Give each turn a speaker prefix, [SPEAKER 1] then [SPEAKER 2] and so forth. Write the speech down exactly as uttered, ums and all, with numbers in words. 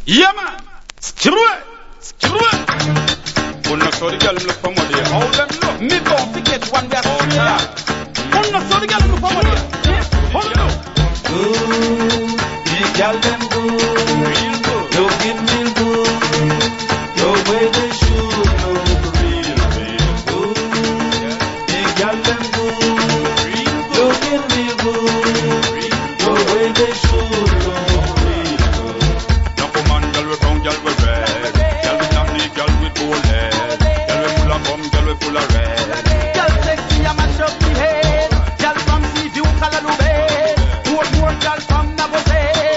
[SPEAKER 1] Yeah, man. Skirwe. Skirwe. On a sorry girl look for money. All them look. Me don't forget one day. Oh, yeah. On a sorry girl look for money. Hold on. Ooh, the girl them